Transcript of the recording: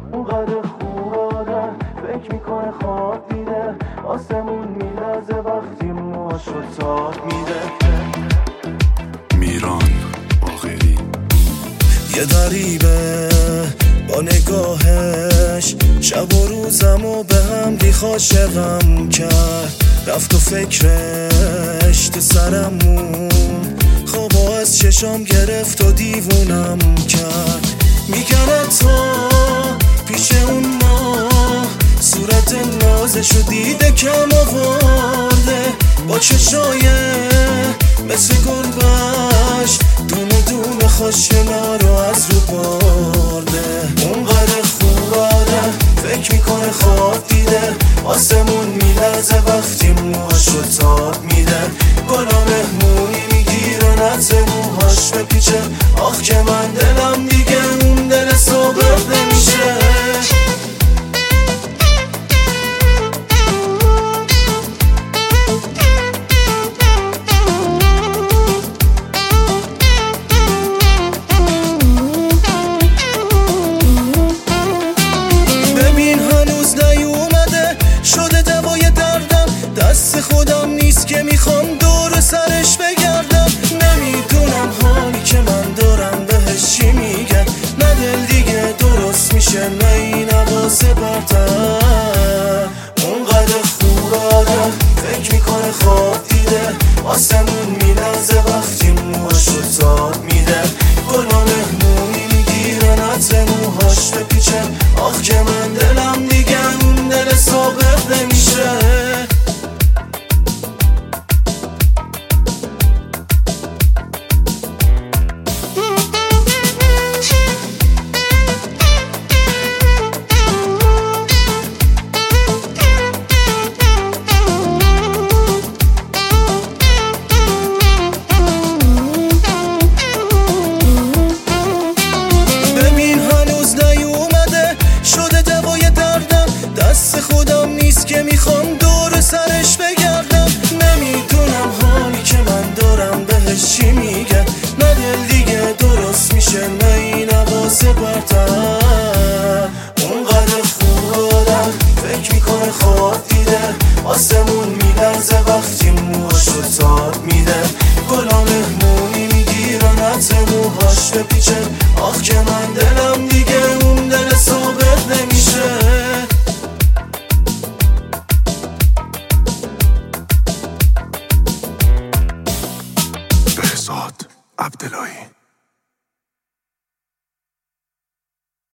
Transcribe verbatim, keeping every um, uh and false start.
اونقدر خوب آدم فکر میکنه خواب دیده، آسمون میلرزه وقتی موهاشو تاب میده. میران باقری یه غریبه با نگاهش شب و روزم و به هم ریخ عاشقم کرد، رفت و فکرش تو سرم مون، خوابا از چشام گرفت و دیوونم کرد. میگنه تا پیش اون ما صورت نازشو دیده کم آورده، با چشای مثل گربش دونه دونه خوشگلا رو از رو برده. اونقدر خوب آدم فکر میکنه خواب دیده، آسمون میلرزه وقتی موهاشو تاب میده. گلا مهمونی میگیره نت موهاش بپیچه، آخ که من دلم دیگه اون دل ثابت نمیشه. دست خودم نیست که میخوام دور سرش بگردم، نمیدونم حالی که من دارم بهش چی میگه، نه دل دیگه درست میشه نه این حواس برتر. اونقدر خوب آدم فکر میکنه خواب دیده، آسمون میلرزه وقتی موهاشو تاب میده. گلا مهمونی میگیره نطر موهاش بپیچه، آخ که من دلم دیگه اون دل ثابت نمیشه. دست خودم نیست که میخوام دور سرش بگردم، نمیدونم حالی که من دارم بهش چی میگه، نه دل دیگه درست میشه نه این حواس برتر. اونقدر خوب آدم فکر میکنه خواب دیده، آسمون میلرزه وقتی موهاشو تاب میده. گلا مهمونی میگیره نطر موهاش بپیچه، آخ که من دلم دیگه